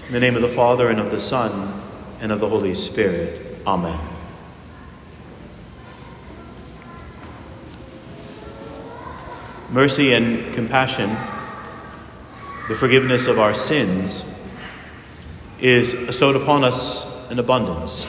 In the name of the Father, and of the Son, and of the Holy Spirit. Amen. Mercy and compassion, the forgiveness of our sins, is bestowed upon us in abundance.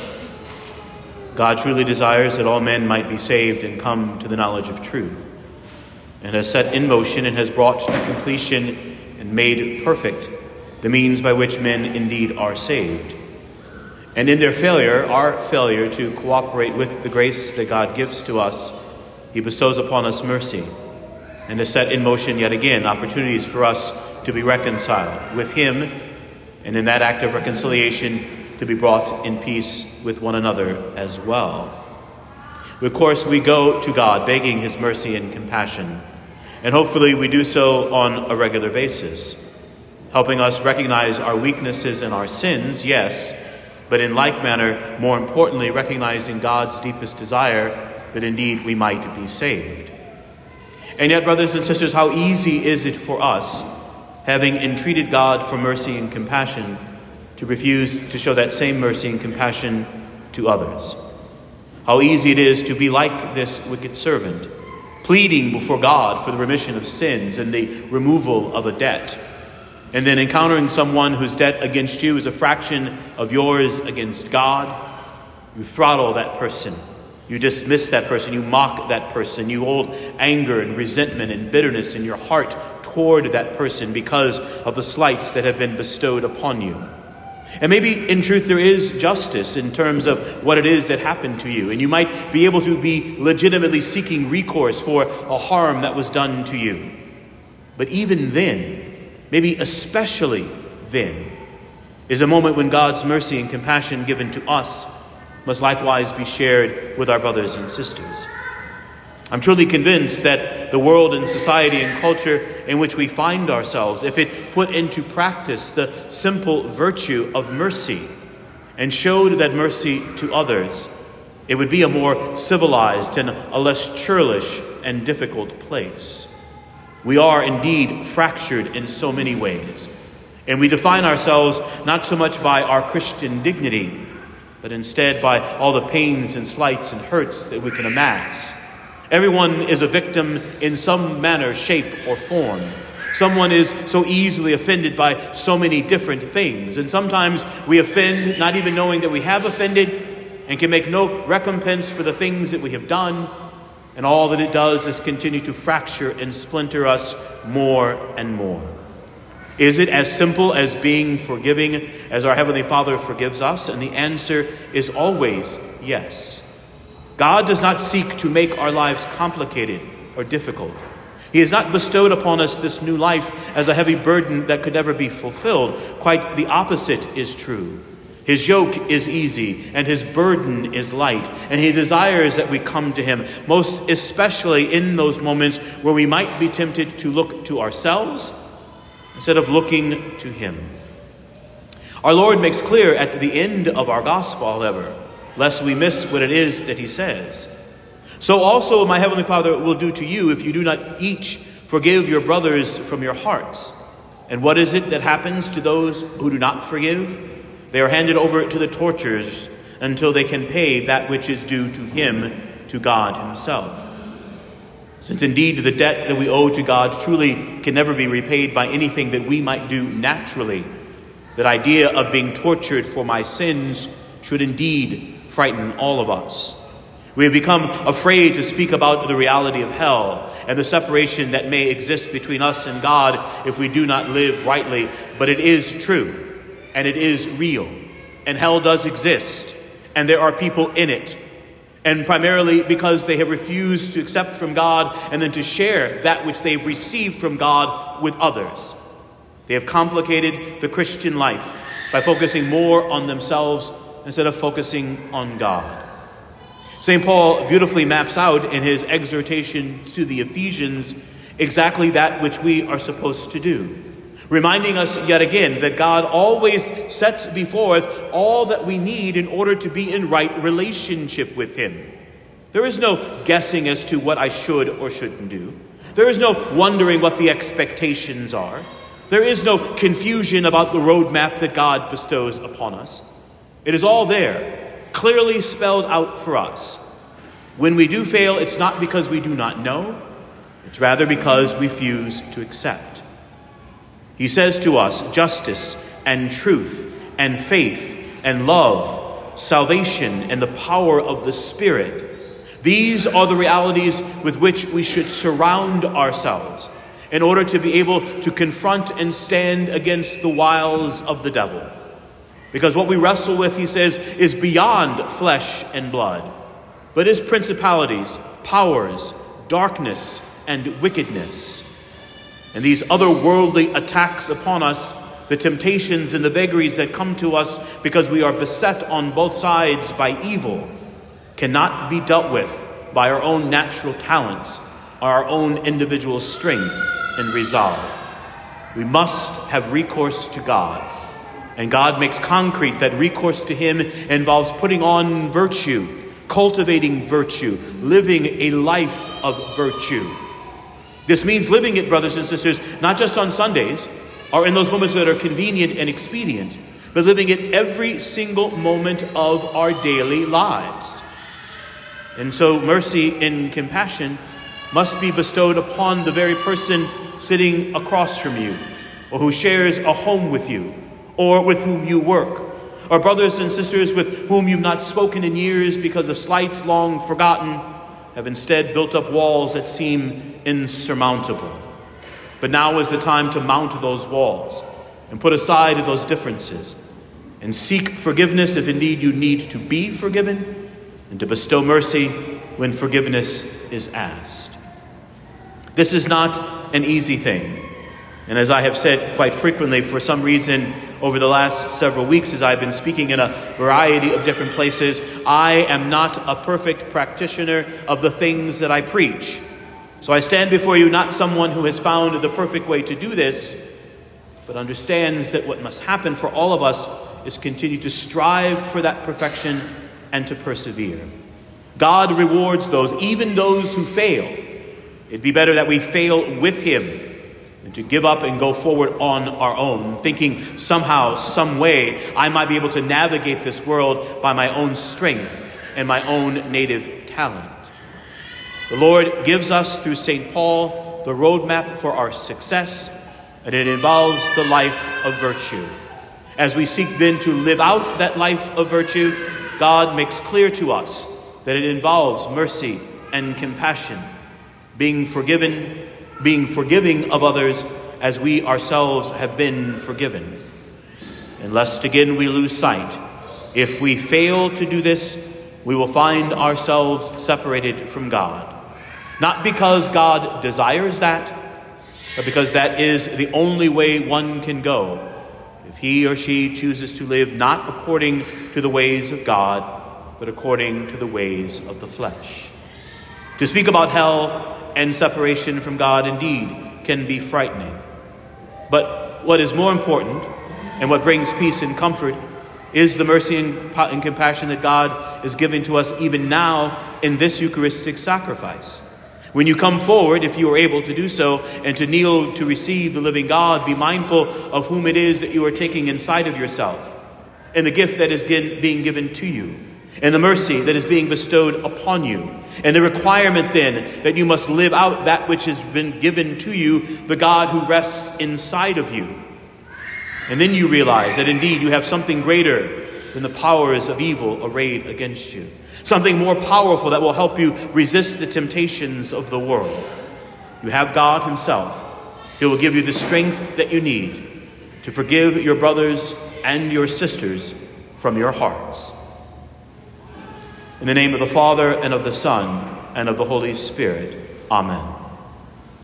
God truly desires that all men might be saved and come to the knowledge of truth, and has set in motion and has brought to completion and made perfect the means by which men indeed are saved. And in their failure, our failure to cooperate with the grace that God gives to us, he bestows upon us mercy, and has set in motion yet again opportunities for us to be reconciled with him, and in that act of reconciliation to be brought in peace with one another as well. Of course, we go to God begging his mercy and compassion, and hopefully we do so on a regular basis, helping us recognize our weaknesses and our sins, yes, but in like manner, more importantly, recognizing God's deepest desire that indeed we might be saved. And yet, brothers and sisters, how easy is it for us, having entreated God for mercy and compassion, to refuse to show that same mercy and compassion to others? How easy it is to be like this wicked servant, pleading before God for the remission of sins and the removal of a debt, and then encountering someone whose debt against you is a fraction of yours against God. You throttle that person. You dismiss that person. You mock that person. You hold anger and resentment and bitterness in your heart toward that person because of the slights that have been bestowed upon you. And maybe in truth there is justice in terms of what it is that happened to you. And you might be able to be legitimately seeking recourse for a harm that was done to you. But even then, maybe especially then, is a moment when God's mercy and compassion given to us must likewise be shared with our brothers and sisters. I'm truly convinced that the world and society and culture in which we find ourselves, if it put into practice the simple virtue of mercy and showed that mercy to others, it would be a more civilized and a less churlish and difficult place. We are indeed fractured in so many ways, and we define ourselves not so much by our Christian dignity, but instead by all the pains and slights and hurts that we can amass. Everyone is a victim in some manner, shape, or form. Someone is so easily offended by so many different things, and sometimes we offend not even knowing that we have offended and can make no recompense for the things that we have done. And all that it does is continue to fracture and splinter us more and more. Is it as simple as being forgiving as our Heavenly Father forgives us? And the answer is always yes. God does not seek to make our lives complicated or difficult. He has not bestowed upon us this new life as a heavy burden that could never be fulfilled. Quite the opposite is true. His yoke is easy and his burden is light, and he desires that we come to him, most especially in those moments where we might be tempted to look to ourselves instead of looking to him. Our Lord makes clear at the end of our gospel, however, lest we miss what it is that he says. So also my heavenly Father will do to you if you do not each forgive your brothers from your hearts. And what is it that happens to those who do not forgive? They are handed over to the torturers until they can pay that which is due to him, to God himself. Since indeed the debt that we owe to God truly can never be repaid by anything that we might do naturally, that idea of being tortured for my sins should indeed frighten all of us. We have become afraid to speak about the reality of hell and the separation that may exist between us and God if we do not live rightly, but it is true. And it is real. And hell does exist. And there are people in it. And primarily because they have refused to accept from God and then to share that which they've received from God with others. They have complicated the Christian life by focusing more on themselves instead of focusing on God. St. Paul beautifully maps out in his exhortation to the Ephesians exactly that which we are supposed to do, reminding us yet again that God always sets before us all that we need in order to be in right relationship with him. There is no guessing as to what I should or shouldn't do. There is no wondering what the expectations are. There is no confusion about the roadmap that God bestows upon us. It is all there, clearly spelled out for us. When we do fail, it's not because we do not know. It's rather because we refuse to accept. He says to us, justice and truth and faith and love, salvation and the power of the Spirit. These are the realities with which we should surround ourselves in order to be able to confront and stand against the wiles of the devil. Because what we wrestle with, he says, is beyond flesh and blood, but is principalities, powers, darkness, and wickedness. And these otherworldly attacks upon us, the temptations and the vagaries that come to us because we are beset on both sides by evil, cannot be dealt with by our own natural talents, our own individual strength and resolve. We must have recourse to God. And God makes concrete that recourse to him involves putting on virtue, cultivating virtue, living a life of virtue. This means living it, brothers and sisters, not just on Sundays or in those moments that are convenient and expedient, but living it every single moment of our daily lives. And so mercy and compassion must be bestowed upon the very person sitting across from you, or who shares a home with you, or with whom you work, or brothers and sisters with whom you've not spoken in years because of slights long forgotten, have instead built up walls that seem insurmountable. But now is the time to mount those walls and put aside those differences and seek forgiveness if indeed you need to be forgiven, and to bestow mercy when forgiveness is asked. This is not an easy thing. And as I have said quite frequently, for some reason over the last several weeks as I've been speaking in a variety of different places, I am not a perfect practitioner of the things that I preach. So I stand before you not someone who has found the perfect way to do this, but understands that what must happen for all of us is continue to strive for that perfection and to persevere. God rewards those, even those who fail. It'd be better that we fail with him than to give up and go forward on our own, thinking somehow, some way, I might be able to navigate this world by my own strength and my own native talent. The Lord gives us, through St. Paul, the roadmap for our success, and it involves the life of virtue. As we seek then to live out that life of virtue, God makes clear to us that it involves mercy and compassion, being forgiving of others as we ourselves have been forgiven. And lest again we lose sight, if we fail to do this, we will find ourselves separated from God. Not because God desires that, but because that is the only way one can go if he or she chooses to live not according to the ways of God, but according to the ways of the flesh. To speak about hell and separation from God indeed can be frightening. But what is more important and what brings peace and comfort is the mercy and compassion that God is giving to us even now in this Eucharistic sacrifice. When you come forward, if you are able to do so, and to kneel to receive the living God, be mindful of whom it is that you are taking inside of yourself, and the gift that is being given to you, and the mercy that is being bestowed upon you, and the requirement then that you must live out that which has been given to you, the God who rests inside of you. And then you realize that indeed you have something greater than the powers of evil arrayed against you. Something more powerful that will help you resist the temptations of the world. You have God himself. He will give you the strength that you need to forgive your brothers and your sisters from your hearts. In the name of the Father, and of the Son, and of the Holy Spirit. Amen.